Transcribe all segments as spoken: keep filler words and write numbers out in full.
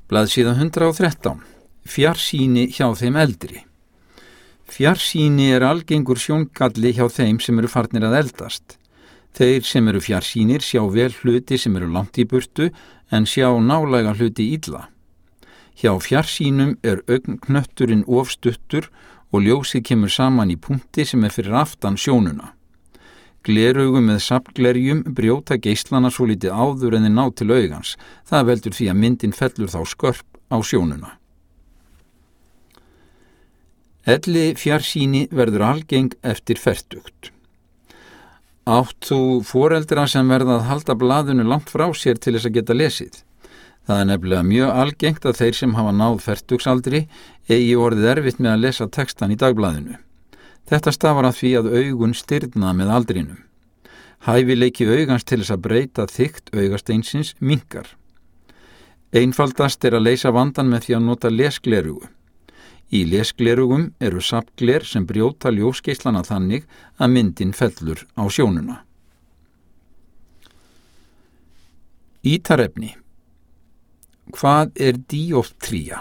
Blaðsíða hundrað og þrettán. Fjarsýni hjá þeim eldri. Fjarsýni er algengur sjóngalli hjá þeim sem eru farnir að eldast. Þeir sem eru fjarsýnir sjá vel hluti sem eru langt í burtu en sjá nálæga hluti illa. Hjá fjarsýnum er augnknötturinn of stuttur og ljósið kemur saman í punkti sem er fyrir aftan sjónuna. Gleraugu með safnglerjum brjóta geislana svo lítið áður en þeir ná til augans. Það veldur því að myndin fellur þá skörp á sjónuna. Elli fjarsýni verður algeng eftir fertugt. Átt þú foreldra sem verða að halda blaðinu langt frá sér til þess að geta lesið. Það er nefnilega mjög algengt að þeir sem hafa náð fertugsaldri eigi orðið erfitt með að lesa textan í dagblaðinu. Þetta stafar að því að augun stirðna með aldrinum. Hæfileiki augans til þess að breyta þykkt augasteinsins minnkar. Einfaldast er að leysa vandann með því að nota lesglerugu. Í lesglerugum eru safngler sem brjóta ljósgeislana þannig að myndin fellur á sjónuna. Ítarefni. Hvað er díoptría?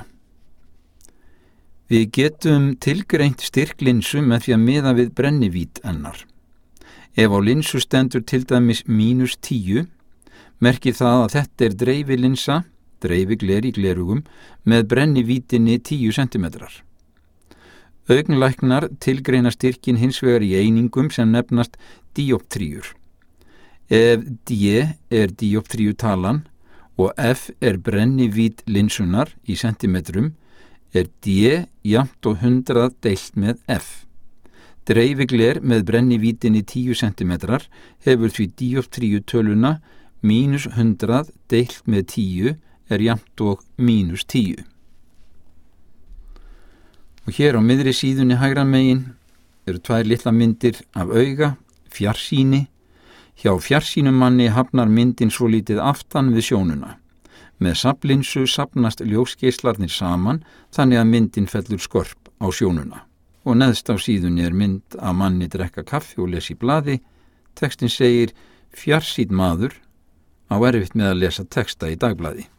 Við getum tilgreint styrk linsu með því að miða við brennivít hennar. Ef á linsu stendur til dæmis mínus tíu, merkir það að þetta er dreifilinsa, dreifigler í glerugum, með brennivítinni tíu sentimetrar. Augnlæknar tilgreina styrkin hins vegar í einingum sem nefnast díoptríur. Ef D er díoptríutalan og F er brennivít linsunar í sentimetrum, er D jafnt og hundrað deilt með F. Dreifigler með brennivítinni tíu sentimetrar hefur því díoptríutöluna mínus hundrað deilt með tíu er jafnt og mínus tíu. Og hér á miðri síðunni hægra megin eru tvær litla myndir af auga, fjarsýni. Hjá fjarsýnumanni hafnar myndin svo lítið aftan við sjónuna. Með safnlinsu safnast ljósgeislarnir saman þannig að myndin fellur skörp á sjónuna. Og neðst á síðunni er mynd af manni drekka kaffi og lesa í blaði. Textin segir: fjarsýnn maður á erfitt með að lesa texta í dagblaði.